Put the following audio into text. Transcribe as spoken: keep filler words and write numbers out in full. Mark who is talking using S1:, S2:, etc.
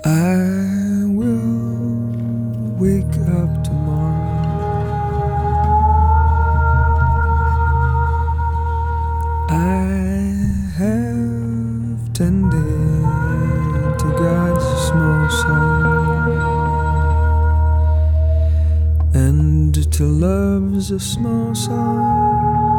S1: I will wake up tomorrow I have tended to God's small song, and to love's a small song.